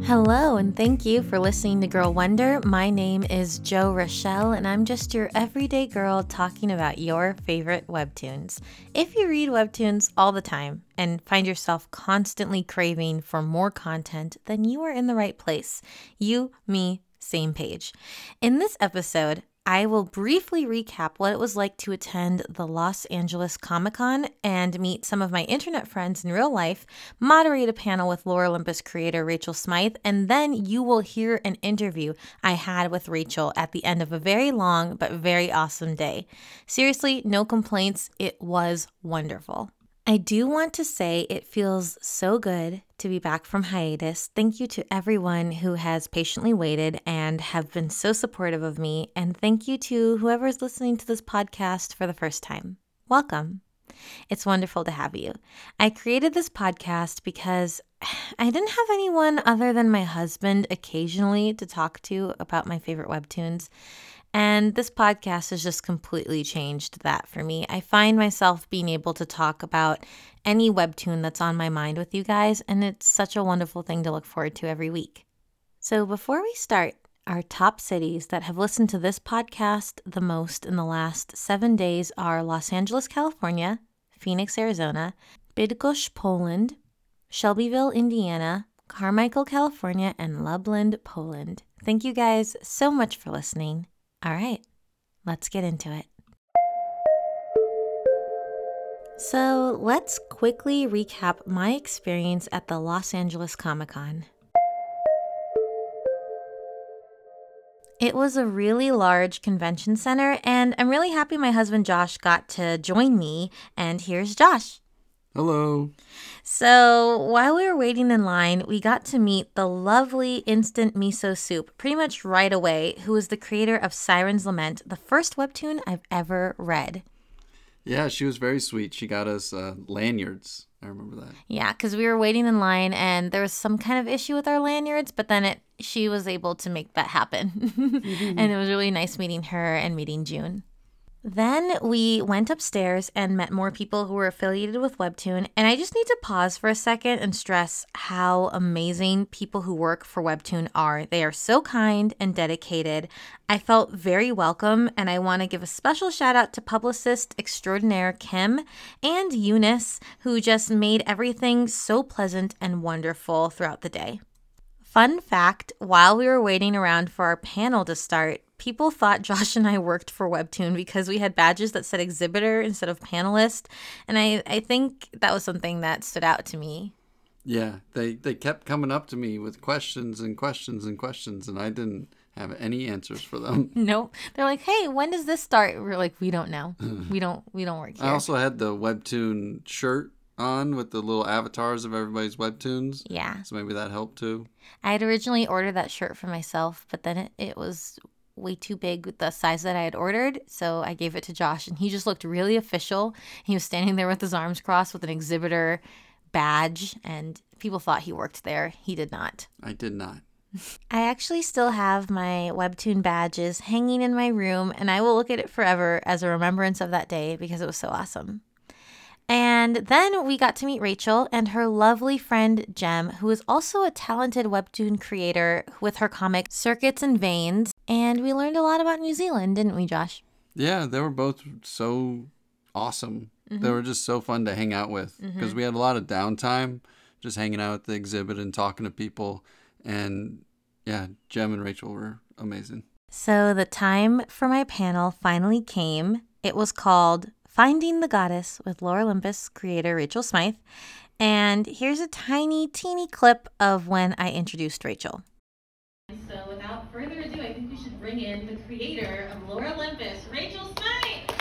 Hello, and thank you for listening to Girl Wonder. My name is Jo Rochelle, and I'm just your everyday girl talking about your favorite webtoons. If you read webtoons all the time and find yourself constantly craving for more content, then you are in the right place. You, me, same page. In this episode, I will briefly recap what it was like to attend the Los Angeles Comic-Con and meet some of my internet friends in real life, moderate a panel with Lore Olympus creator Rachel Smythe, and then you will hear an interview I had with Rachel at the end of a very long but very awesome day. Seriously, no complaints. It was wonderful. I do want to say it feels so good to be back from hiatus. Thank you to everyone who has patiently waited and have been so supportive of me. And thank you to whoever is listening to this podcast for the first time. Welcome. It's wonderful to have you. I created this podcast because I didn't have anyone other than my husband occasionally to talk to about my favorite webtoons. And this podcast has just completely changed that for me. I find myself being able to talk about any webtoon that's on my mind with you guys, and it's such a wonderful thing to look forward to every week. So before we start, our top cities that have listened to this podcast the most in the last 7 days are Los Angeles, California, Phoenix, Arizona, Bydgoszcz, Poland, Shelbyville, Indiana, Carmichael, California, and Lublin, Poland. Thank you guys so much for listening. All right, let's get into it. So let's quickly recap my experience at the Los Angeles Comic-Con. It was a really large convention center, and I'm really happy my husband Josh got to join me, and here's Josh. Hello. So while we were waiting in line, we got to meet the lovely Instant Miso Soup pretty much right away, who is the creator of Siren's Lament, the first webtoon I've ever read. Yeah, she was very sweet. She got us lanyards. I remember that. Yeah, because we were waiting in line and there was some kind of issue with our lanyards, but then she was able to make that happen. And it was really nice meeting her and meeting June. Then we went upstairs and met more people who were affiliated with Webtoon. And I just need to pause for a second and stress how amazing people who work for Webtoon are. They are so kind and dedicated. I felt very welcome, and I want to give a special shout out to publicist extraordinaire Kim and Eunice, who just made everything so pleasant and wonderful throughout the day. Fun fact, while we were waiting around for our panel to start, people thought Josh and I worked for Webtoon because we had badges that said exhibitor instead of panelist. And I think that was something that stood out to me. Yeah, they kept coming up to me with questions and questions and questions, and I didn't have any answers for them. Nope. They're like, hey, when does this start? We're like, we don't know. We don't work here. I also had the Webtoon shirt on with the little avatars of everybody's webtoons. Yeah. So maybe that helped too. I had originally ordered that shirt for myself, but then it was way too big with the size that I had ordered. So I gave it to Josh, and he just looked really official. He was standing there with his arms crossed with an exhibitor badge, and people thought he worked there. He did not. I did not. I actually still have my Webtoon badges hanging in my room, and I will look at it forever as a remembrance of that day because it was so awesome. And then we got to meet Rachel and her lovely friend Jem, who is also a talented webtoon creator with her comic Circuits and Veins. And we learned a lot about New Zealand, didn't we, Josh? Yeah, they were both so awesome. Mm-hmm. They were just so fun to hang out with because we had a lot of downtime just hanging out at the exhibit and talking to people. And yeah, Jem and Rachel were amazing. So the time for my panel finally came. It was called Finding the Goddess with Lore Olympus creator Rachel Smythe. And here's a tiny, teeny clip of when I introduced Rachel. So without further ado, I think we should bring in the creator of Lore Olympus, Rachel Smythe.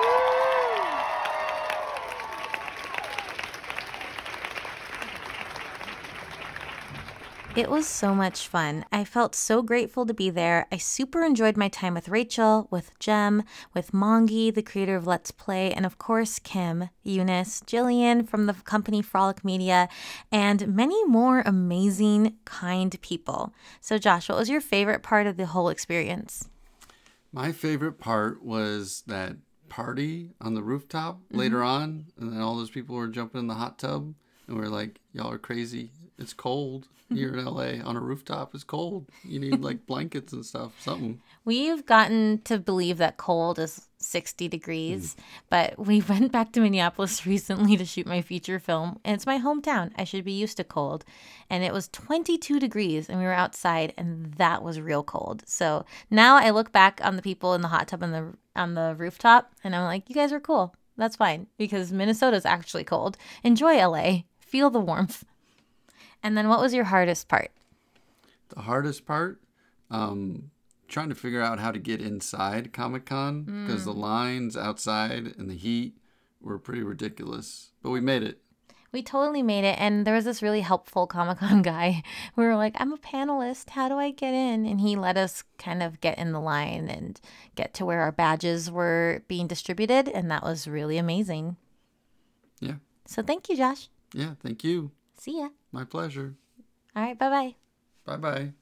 It was so much fun. I felt so grateful to be there. I super enjoyed my time with Rachel, with Jem, with Mongi, the creator of Let's Play, and of course Kim, Eunice, Jillian from the company Frolic Media, and many more amazing, kind people. So Josh, what was your favorite part of the whole experience? My favorite part was that party on the rooftop later on, and then all those people were jumping in the hot tub. And we're like, y'all are crazy. It's cold here in LA on a rooftop. It's cold. You need like blankets and stuff, something. We've gotten to believe that cold is 60 degrees, but we went back to Minneapolis recently to shoot my feature film, and it's my hometown. I should be used to cold. And it was 22 degrees, and we were outside, and that was real cold. So now I look back on the people in the hot tub on the rooftop, and I'm like, you guys are cool. That's fine, because Minnesota's actually cold. Enjoy LA. Feel the warmth. And then what was your hardest part? The hardest part? Trying to figure out how to get inside Comic-Con because the lines outside and the heat were pretty ridiculous. But we made it. We totally made it. And there was this really helpful Comic-Con guy. We were like, I'm a panelist. How do I get in? And he let us kind of get in the line and get to where our badges were being distributed. And that was really amazing. Yeah. So thank you, Josh. Yeah, thank you. See ya. My pleasure. All right. Bye-bye. Bye-bye.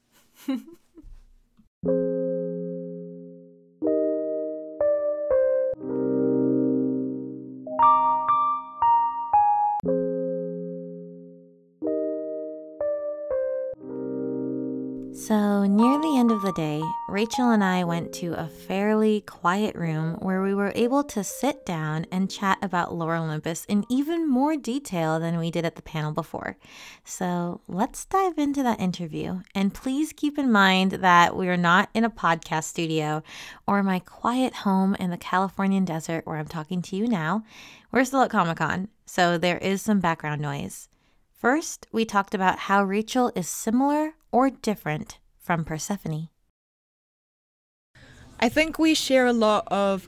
So, near the end of the day, Rachel and I went to a fairly quiet room where we were able to sit down and chat about Lore Olympus in even more detail than we did at the panel before. So, let's dive into that interview. And please keep in mind that we are not in a podcast studio or my quiet home in the Californian desert where I'm talking to you now. We're still at Comic-Con, so there is some background noise. First, we talked about how Rachel is similar or different from Persephone. I think we share a lot of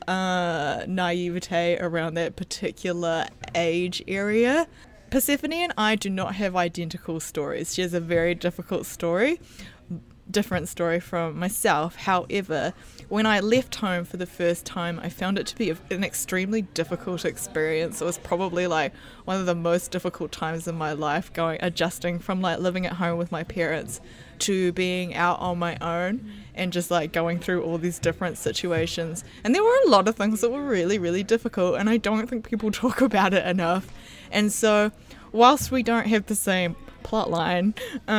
naivete around that particular age area. Persephone and I do not have identical stories. She has a very difficult story, different story from myself. However, when I left home for the first time, I found it to be an extremely difficult experience. It was probably like one of the most difficult times in my life, adjusting from like living at home with my parents to being out on my own and just like going through all these different situations. And there were a lot of things that were really, really difficult, and I don't think people talk about it enough. And so whilst we don't have the same plot line,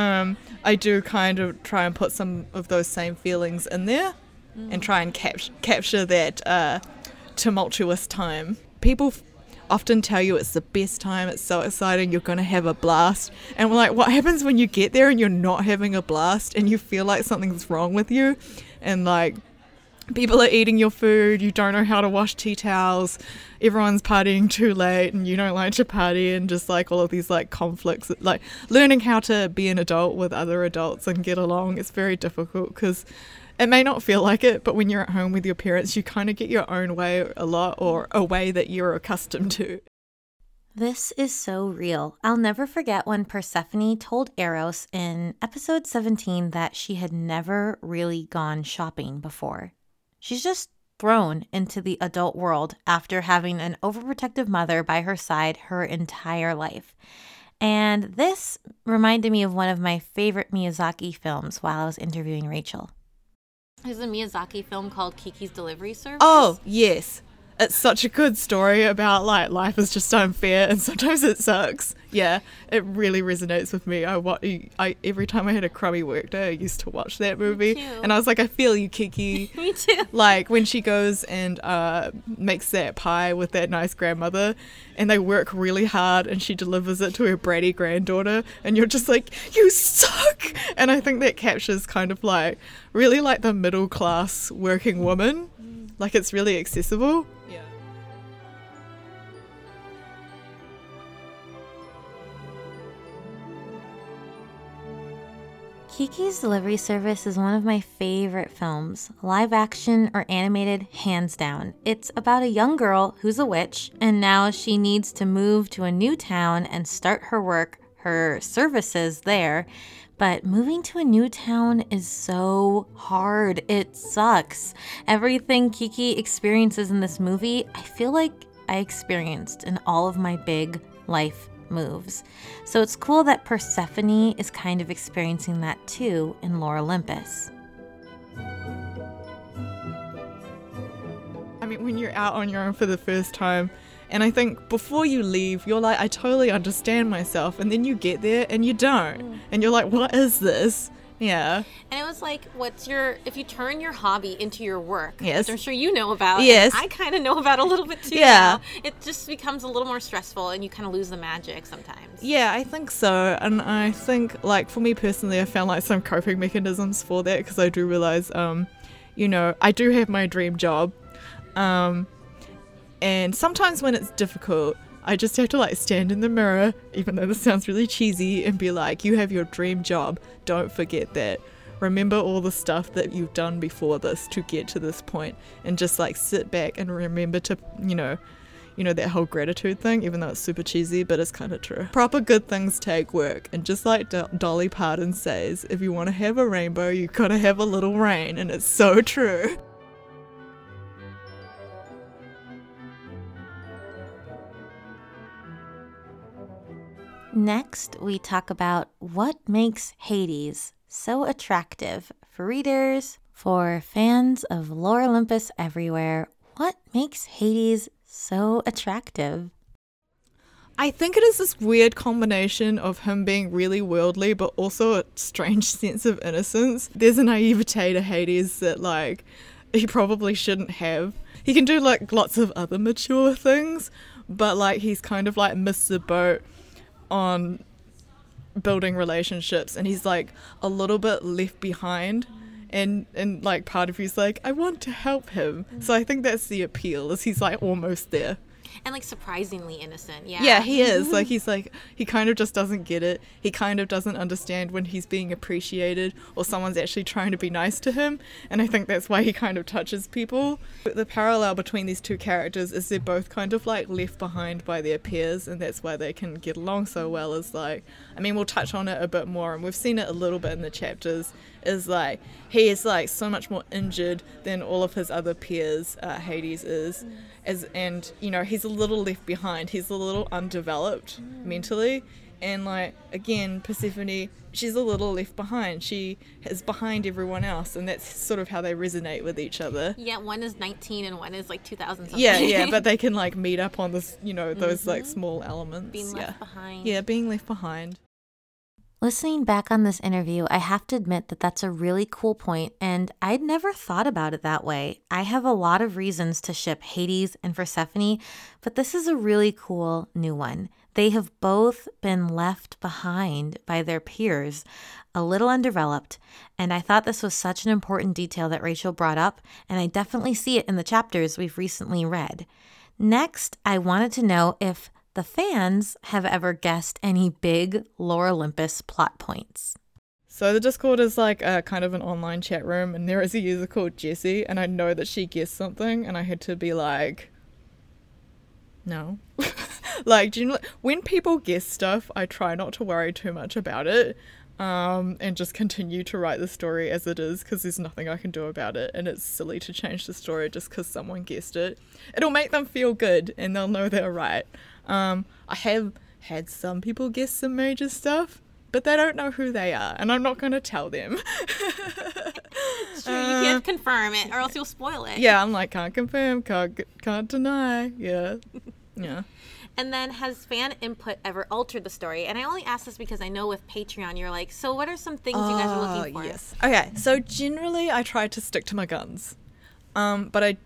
I do kind of try and put some of those same feelings in there and try and capture that tumultuous time. People often tell you it's the best time, it's so exciting, you're going to have a blast. And we're like, what happens when you get there and you're not having a blast and you feel like something's wrong with you? And like, people are eating your food, you don't know how to wash tea towels, everyone's partying too late and you don't like to party, and just like all of these like conflicts, like learning how to be an adult with other adults and get along. It's very difficult because it may not feel like it, but when you're at home with your parents, you kind of get your own way a lot, or a way that you're accustomed to. This is so real. I'll never forget when Persephone told Eros in episode 17 that she had never really gone shopping before. She's just thrown into the adult world after having an overprotective mother by her side her entire life. And this reminded me of one of my favorite Miyazaki films while I was interviewing Rachel. There's a Miyazaki film called Kiki's Delivery Service. Oh, yes. It's such a good story about like life is just unfair and sometimes it sucks. Yeah, it really resonates with me. I every time I had a crummy work day, I used to watch that movie. And I was like, I feel you, Kiki. Me too. Like when she goes and makes that pie with that nice grandmother, and they work really hard and she delivers it to her bratty granddaughter, and you're just like, you suck. And I think that captures kind of like really like the middle class working woman. Like it's really accessible. Yeah. Kiki's Delivery Service is one of my favorite films, live action or animated, hands down. It's about a young girl who's a witch, and now she needs to move to a new town and start her work, her services there. But moving to a new town is so hard. It sucks. Everything Kiki experiences in this movie, I feel like I experienced in all of my big life moves. So it's cool that Persephone is kind of experiencing that too in Lore Olympus. I mean, when you're out on your own for the first time And I think before you leave, you're like, I totally understand myself. And then you get there and you don't. And you're like, what is this? Yeah. And it was like, if you turn your hobby into your work, Yes. which I'm sure you know about, Yes. and I kind of know about a little bit too Yeah. now, it just becomes a little more stressful and you kind of lose the magic sometimes. Yeah, I think so. And I think, like, for me personally, I found like some coping mechanisms for that, because I do realize, you know, I do have my dream job. And sometimes when it's difficult, I just have to like stand in the mirror, even though this sounds really cheesy, and be like, you have your dream job. Don't forget that. Remember all the stuff that you've done before this to get to this point, and just like sit back and remember to, you know, that whole gratitude thing, even though it's super cheesy, but it's kind of true. Proper good things take work. And just like Dolly Parton says, if you want to have a rainbow, you gotta have a little rain. And it's so true. Next, we talk about what makes Hades so attractive for readers, for fans of Lore Olympus everywhere. What makes Hades so attractive? I think it is this weird combination of him being really worldly, but also a strange sense of innocence. There's a naivete to Hades that, like, he probably shouldn't have. He can do, like, lots of other mature things, but, like, he's kind of, like, missed the boat on building relationships, and he's like a little bit left behind, and like part of you's like, I want to help him. So I think that's the appeal, is he's like almost there. And like surprisingly innocent. Yeah, he is. Like, he's like, he kind of just doesn't get it. He kind of doesn't understand when he's being appreciated or someone's actually trying to be nice to him. And I think that's why he kind of touches people. The parallel between these two characters is they're both kind of like left behind by their peers, and that's why they can get along so well. Is like, I mean, we'll touch on it a bit more, and we've seen it a little bit in the chapters, is like, he is like so much more injured than all of his other peers, Hades is. And you know, he's a little left behind, he's a little undeveloped mentally, and like, again, Persephone, she's a little left behind, she is behind everyone else, and that's sort of how they resonate with each other. Yeah, one is 19 and one is like 2000 something. Yeah, but they can like meet up on this, you know, those like small elements. Being left behind. Yeah, being left behind. Listening back on this interview, I have to admit that that's a really cool point, and I'd never thought about it that way. I have a lot of reasons to ship Hades and Persephone, but this is a really cool new one. They have both been left behind by their peers, a little undeveloped, and I thought this was such an important detail that Rachel brought up, and I definitely see it in the chapters we've recently read. Next, I wanted to know if the fans have ever guessed any big Lore Olympus plot points. So the Discord is like a kind of an online chat room, and there is a user called Jessie, and I know that she guessed something, and I had to be like, no. Like, generally, when people guess stuff, I try not to worry too much about it, and just continue to write the story as it is, because there's nothing I can do about it, and it's silly to change the story just because someone guessed it. It'll make them feel good, and they'll know they're right. I have had some people guess some major stuff, but they don't know who they are, and I'm not going to tell them. It's true, you can't confirm it, or else you'll spoil it. Yeah, I'm like, can't confirm, can't deny. Yeah. And then, has fan input ever altered the story? And I only ask this because I know with Patreon, you're like, so what are some things you guys are looking for? Yes. Okay, so generally I try to stick to my guns. But I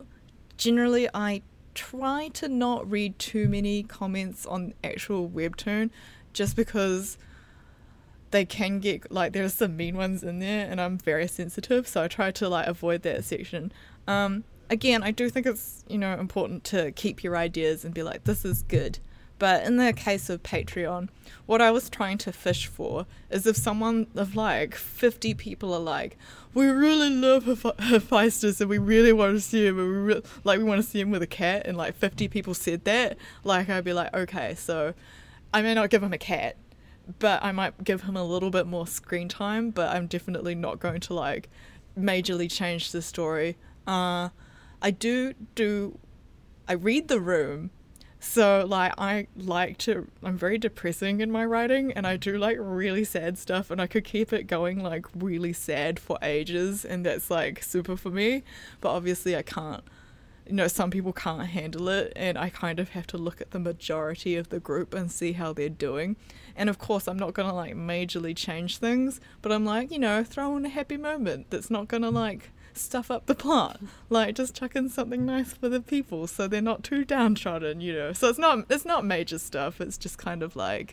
try to not read too many comments on actual webtoon, just because they can get, like, there's some mean ones in there, and I'm very sensitive, so I try to like avoid that section. Again, I do think it's, you know, important to keep your ideas and be like, this is good. But in the case of Patreon, what I was trying to fish for is if someone of like 50 people are like, we really love Hephaestus and we really want to see him, and we want to see him with a cat, and like 50 people said that, like, I'd be like, okay, so I may not give him a cat, but I might give him a little bit more screen time, but I'm definitely not going to like majorly change the story. I read the room. So, like, I'm very depressing in my writing, and I do, like, really sad stuff, and I could keep it going, like, really sad for ages, and that's, like, super for me, but obviously I can't some people can't handle it, and I kind of have to look at the majority of the group and see how they're doing. And of course, I'm not going to like majorly change things, but I'm like, throw in a happy moment that's not going to like stuff up the plot. Like, just chuck in something nice for the people so they're not too downtrodden, So it's not major stuff. It's just kind of like,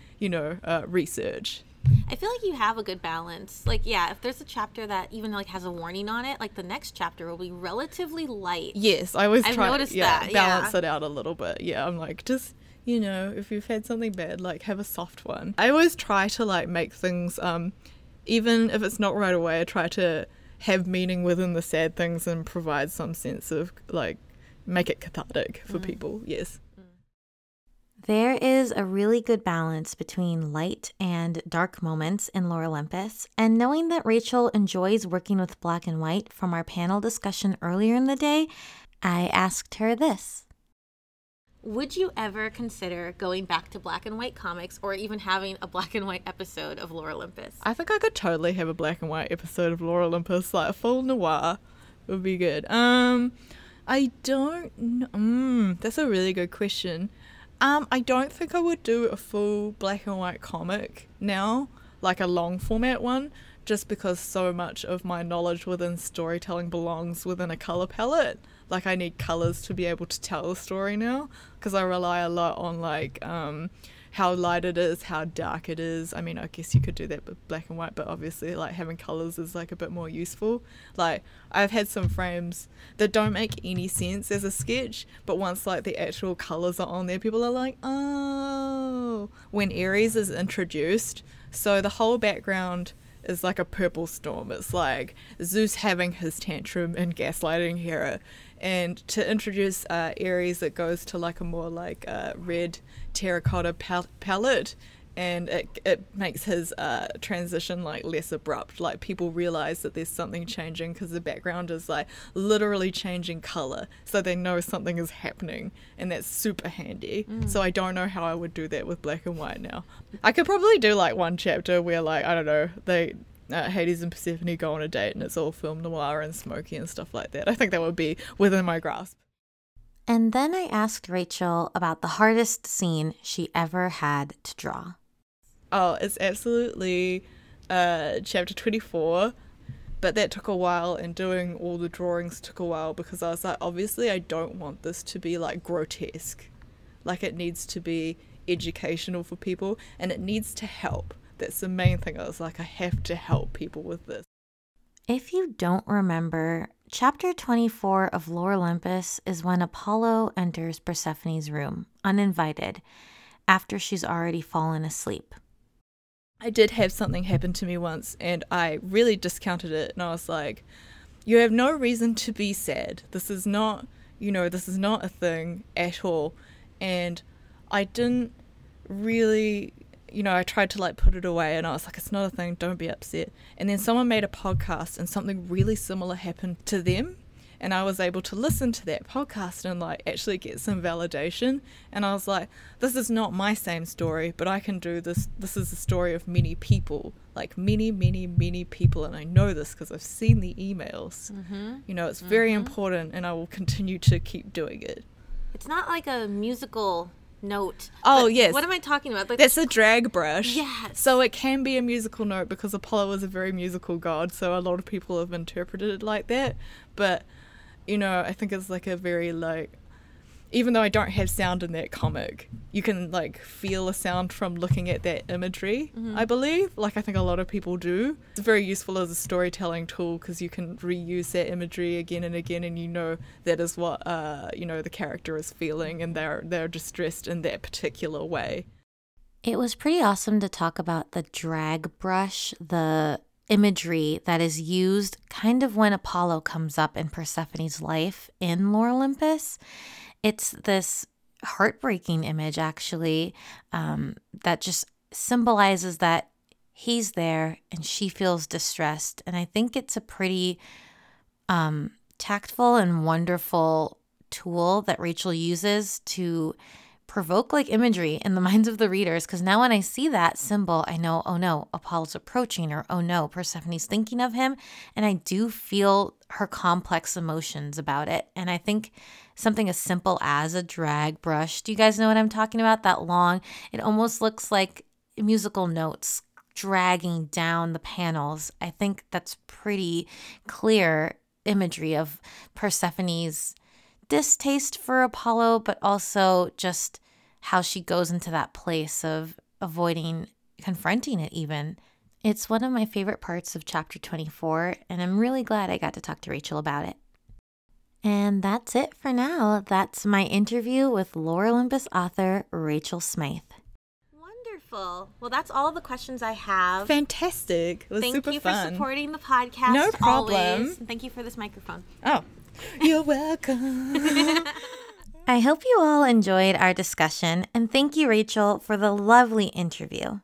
research. I feel like you have a good balance. Like, yeah, if there's a chapter that even like has a warning on it, like the next chapter will be relatively light. Yes, I always try noticed to that, balance it out a little bit. Yeah, I'm like, just, if you've had something bad, like have a soft one. I always try to like make things, even if it's not right away, I try to have meaning within the sad things and provide some sense of like, make it cathartic for people. Yes. There is a really good balance between light and dark moments in Lore Olympus, and knowing that Rachel enjoys working with black and white from our panel discussion earlier in the day, I asked her this. Would you ever consider going back to black and white comics or even having a black and white episode of Lore Olympus? I think I could totally have a black and white episode of Lore Olympus, like a full noir would be good. I don't know. That's a really good question. I don't think I would do a full black and white comic now, like a long format one, just because so much of my knowledge within storytelling belongs within a color palette. Like, I need colors to be able to tell a story now, because I rely a lot on like how light it is, how dark it is. I mean, I guess you could do that with black and white, but obviously like having colors is like a bit more useful. Like, I've had some frames that don't make any sense as a sketch, but once like the actual colors are on there, people are like, oh, when Ares is introduced, so the whole background is like a purple storm. It's like Zeus having his tantrum and gaslighting Hera. And to introduce Ares, it goes to like a more like red terracotta palette, and it makes his transition like less abrupt. Like, people realize that there's something changing because the background is like literally changing color, so they know something is happening, and that's super handy. So I don't know how I would do that with black and white now. I could probably do like one chapter where like, I don't know, they Hades and Persephone go on a date and it's all film noir and smoky and stuff like that. I think that would be within my grasp. And then I asked Rachel about the hardest scene she ever had to draw. Oh, it's absolutely chapter 24, but that took a while, and doing all the drawings took a while because I was like, obviously I don't want this to be like grotesque. Like, it needs to be educational for people, and it needs to help. That's the main thing. I was like, I have to help people with this. If you don't remember, chapter 24 of Lore Olympus is when Apollo enters Persephone's room, uninvited, after she's already fallen asleep. I did have something happen to me once, and I really discounted it, and I was like, you have no reason to be sad. This is not, this is not a thing at all. And I didn't really, I tried to like put it away, and I was like, it's not a thing, don't be upset. And then someone made a podcast and something really similar happened to them, and I was able to listen to that podcast and like actually get some validation. And I was like, this is not my same story, but I can do this. This is the story of many people, like many, many, many people, and I know this because I've seen the emails. It's very important, and I will continue to keep doing it. It's not like a musical note. Oh, yes. What am I talking about? Like, that's a drag brush. Yes. So it can be a musical note because Apollo is a very musical god, so a lot of people have interpreted it like that. But, I think it's like a very like, even though I don't have sound in that comic, you can like feel a sound from looking at that imagery, I believe. Like, I think a lot of people do. It's very useful as a storytelling tool because you can reuse that imagery again and again, and that is what the character is feeling, and they're distressed in that particular way. It was pretty awesome to talk about the drag brush, the imagery that is used kind of when Apollo comes up in Persephone's life in Lore Olympus. It's this heartbreaking image, actually, that just symbolizes that he's there and she feels distressed. And I think it's a pretty tactful and wonderful tool that Rachel uses to provoke like imagery in the minds of the readers, because now when I see that symbol, I know, oh no, Apollo's approaching, or oh no, Persephone's thinking of him. And I do feel her complex emotions about it. And I think something as simple as a drag brush, do you guys know what I'm talking about? That long, it almost looks like musical notes dragging down the panels. I think that's pretty clear imagery of Persephone's distaste for Apollo, but also just how she goes into that place of avoiding confronting it even. It's one of my favorite parts of chapter 24, and I'm really glad I got to talk to Rachel about it. And that's it for now. That's my interview with Lore Olympus author Rachel Smythe. Wonderful. Well, that's all the questions I have. Fantastic. It was super fun. Thank you for supporting the podcast. No problem. Always. And thank you for this microphone. Oh, you're welcome. I hope you all enjoyed our discussion, and thank you, Rachel, for the lovely interview.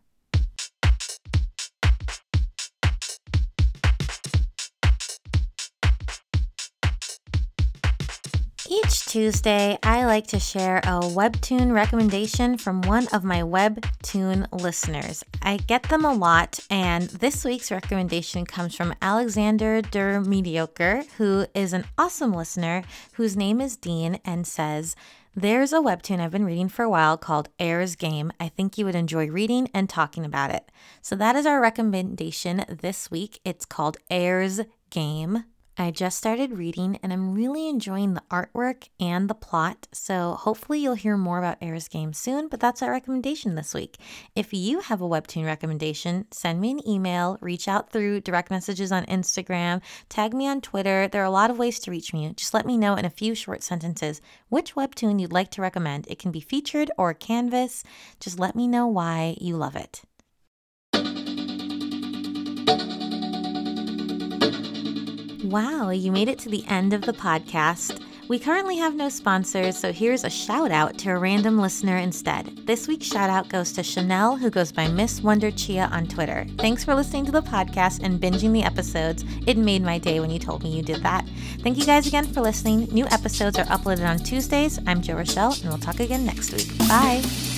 Each Tuesday, I like to share a webtoon recommendation from one of my webtoon listeners. I get them a lot, and this week's recommendation comes from Alexander Der Mediocre, who is an awesome listener whose name is Dean, and says, "There's a webtoon I've been reading for a while called Air's Game. I think you would enjoy reading and talking about it." So that is our recommendation this week. It's called Air's Game. I just started reading, and I'm really enjoying the artwork and the plot, so hopefully you'll hear more about Air's Game soon, but that's our recommendation this week. If you have a webtoon recommendation, send me an email, reach out through direct messages on Instagram, tag me on Twitter. There are a lot of ways to reach me. Just let me know in a few short sentences which webtoon you'd like to recommend. It can be featured or canvas. Just let me know why you love it. Wow, you made it to the end of the podcast. We currently have no sponsors, so here's a shout out to a random listener instead. This week's shout out goes to Chanel, who goes by Miss Wonder Chia on Twitter. Thanks for listening to the podcast and binging the episodes. It made my day when you told me you did that. Thank you guys again for listening. New episodes are uploaded on Tuesdays. I'm Jo Rochelle, and we'll talk again next week. Bye.